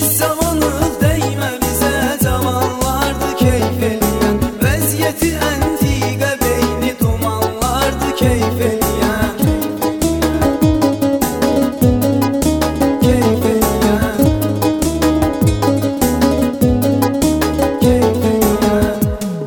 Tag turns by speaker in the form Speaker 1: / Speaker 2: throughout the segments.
Speaker 1: zamanıq dəymə bizə, cavanlardı keyf eləyən, vəziyyəti əntiqə beyni dumanlardı keyf eləyən, keyf eləyən, keyf eləyən.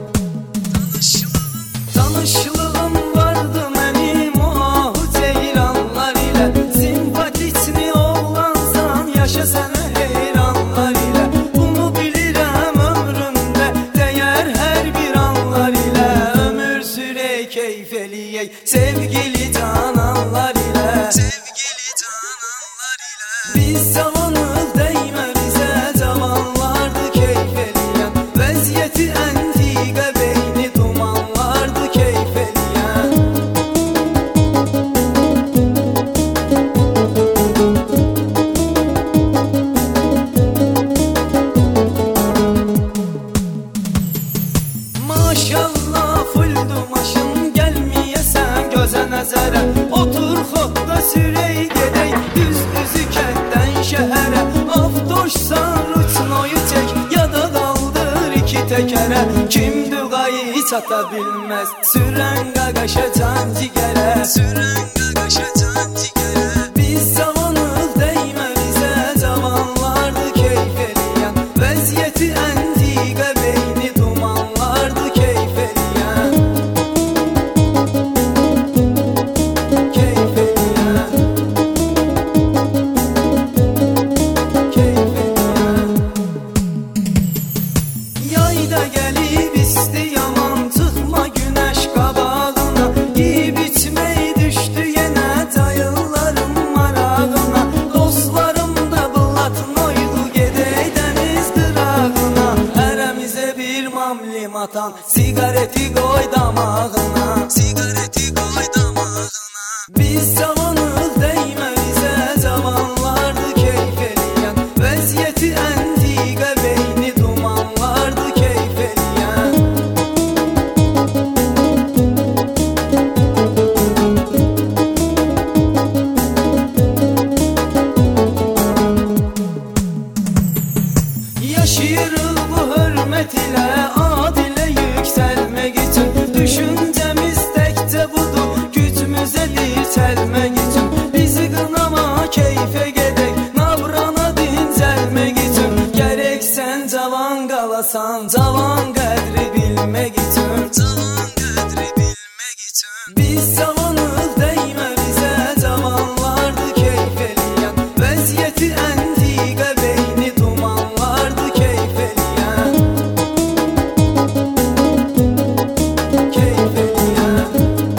Speaker 1: Tanışlığım vardı mənim o ahu ceyranlar ilə, simpatikni oğlansan yaşa sənə heyranlar ilə, bunu bilirəm ömrümdə dəyər hər bir anlar ilə, ömür sürək keyf eləyək sevgili cananlar ilə, sevgili cananlar ilə. Biz zamanıq dəymə bizə, cavanlardı keyf eləyən, vəziyyəti əntiqə beyni dumanlardı keyf eləyən, maşallah fuldu maşın gəlməyəsən gözə nəzərə, otur xodda sürək gedək düz üzü kənddən şəhərə, avtoşsan ruçnoyu çək ya da qaldır iki təkərə, kim düğayı çata bilməz sürən qaqaşa can cigərə, sürən qaqaşa can cigərə. Biz zamanıq dəymə bizə, cavanlardı keyf eləyən, vəziyyəti əntiqə beyni dumanlardı keyf eləyən, keyf eləyən, keyf eləyən. Yayda gəlib isti yaman, çıxma günəş qabağına, yeyib içmək düşdü yenə cayılların marağına, dostlarım da blatnoydu gedək dəniz qırağına, hərəmizə bir mamlim atan, siqareti qoy damağına, siqareti qoy damağına. Biz zamanıq dəymə bizə, cavanlardı keyf eləyən, vəziyyəti əntiqə beyni dumanlardı keyf eləyən, yaşayırıq bu hörmət ilə, adilə yüksəlmək üçün, düşüncəmiz təkcə budur, gücümüzə dirçəlmək üçün, bizi qınama keyfə gedək, navrana dincəlmək üçün, gərək sən cavan qalasan, cavan qədri bilmək üçün, cavan qədri bilmək üçün. Biz zamanıq dəymə bizə, cavanlardı keyf eləyən, vəziyyəti əntiqə beyni dumanlardı keyf eləyən, keyf eləyən,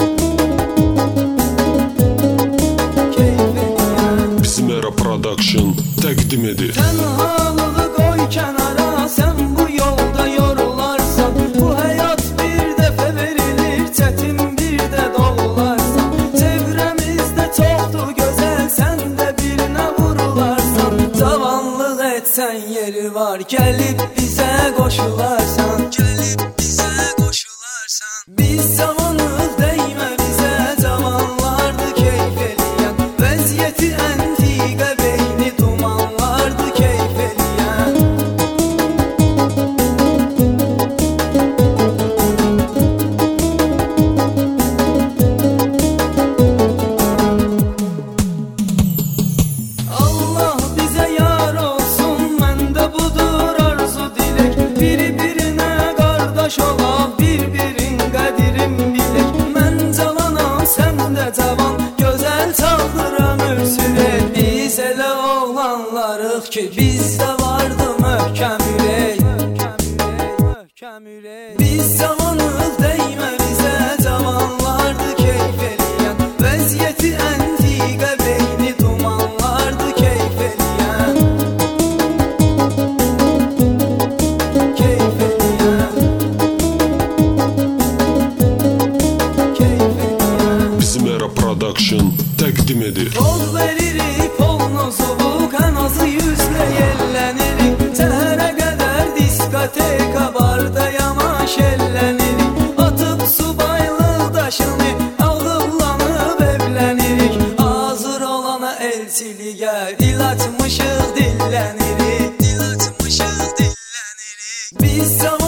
Speaker 1: keyf eləyən.
Speaker 2: Bizim Era Production təqdim edir.
Speaker 1: Tənhalığı qoy kənara, sən bu yolda yorularsan, bu həyat bir dəfə verilir, çətin bir də doğularsan, çevrəmizdə çoxdur gözəl, sən də birinə vurularsan, cavanlıq etsən yeri var, gəlib bizə qoşularsan, gəlib bizə qoşularsan. Biz zamanıq dəymə bizə, cavanlardı keyf eləyən, vəziyyəti əntiqə beyni dumanlardı keyf eləyən, Allah bizə yar olsun, məndə budur arzu dilək, biri-birinə qardaş olaq, bir-birin qədirin bilək, mən cavanam, sən də cavan, gözəl çaldır ömür sürək, biz elə oğlanlarıq ki, bizdə vardı möhkəm ürək, möhkəm ürək. Biz zamanıq dəymə bizə, cavanlardı keyf eləyən, vəziyyəti əntiqə beyni dumanlardı keyf eləyən, keyf eləyən, keyf eləyən.
Speaker 2: Bizim Era Production təqdim edir.
Speaker 1: Yol veririk polnozovu, ən azı yüzlə yellənirik, səhərə qədər diskoteka barda yamaş ellənirik, atıb subaylıq daşını, ağıllanıb evlənirik, hazır olana elçiliyə dil açmışıq dillənirik, dil danışıq, dillənirik. Biz